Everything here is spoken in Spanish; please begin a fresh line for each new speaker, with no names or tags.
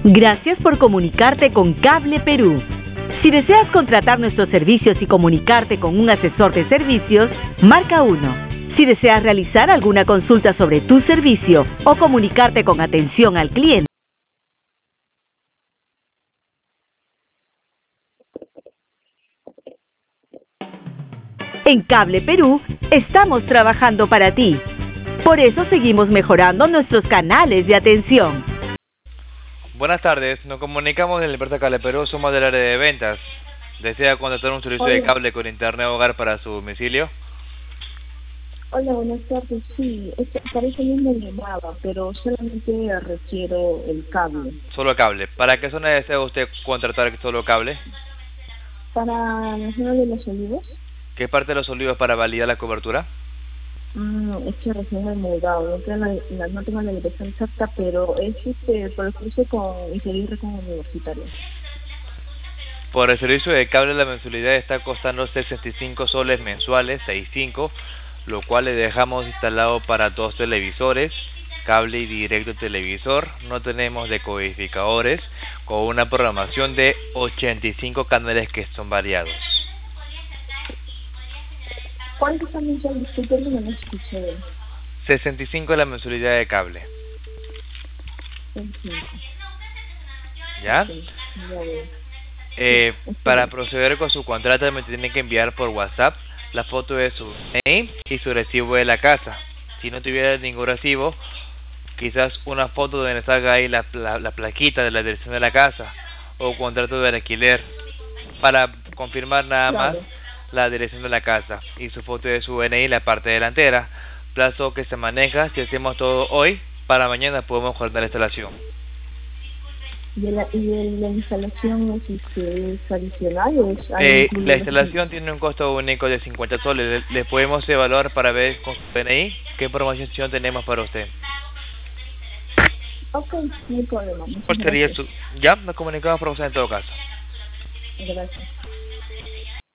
Gracias por comunicarte con Cable Perú. Si deseas contratar nuestros servicios y comunicarte con un asesor de servicios, marca 1. Si deseas realizar alguna consulta sobre tu servicio o comunicarte con atención al cliente, en Cable Perú estamos trabajando para ti. Por eso seguimos mejorando nuestros canales de atención.
Buenas tardes, nos comunicamos del Empresa Cable Perú, somos del área de ventas. ¿Desea contratar un servicio de cable con internet hogar para su domicilio?
Hola, buenas tardes. Sí, para eso mismo llamaba, pero solamente requiero el cable.
Solo cable. ¿Para qué zona desea usted contratar solo cable?
¿Para la zona de Los Olivos?
¿Qué parte de Los Olivos para validar la cobertura?
Es que recién me he mudado, no tengo la dirección exacta, pero es por el cruce con Iseguirre con Universitario.
Por el servicio de cable la mensualidad está costando 65 soles mensuales, 65, lo cual le dejamos instalado para 2 televisores, cable y directo televisor. No tenemos decodificadores, con una programación de 85 canales que son variados.
¿Cuánto está mensual? Disculpe, no me escuché.
65 es la mensualidad de cable.
65.
¿Ya?
Sí, ya veo.
Para proceder con su contrato me tiene que enviar por WhatsApp la foto de su DNI y su recibo de la casa. Si no tuviera ningún recibo, quizás una foto donde salga ahí la plaquita de la dirección de la casa o contrato de alquiler, para confirmar nada más la dirección de la casa y su foto de su DNI, la parte delantera. Plazo que se maneja, si hacemos todo hoy, para mañana podemos cortar la instalación.
¿Y la instalación es adicional o es
la instalación tiene un costo único de 50 soles. Le podemos evaluar para ver con su DNI qué información tenemos para usted.
Ok, no hay problema.
¿Cuál sería su...? Ya, nos comunicamos para usted en todo caso.
Gracias.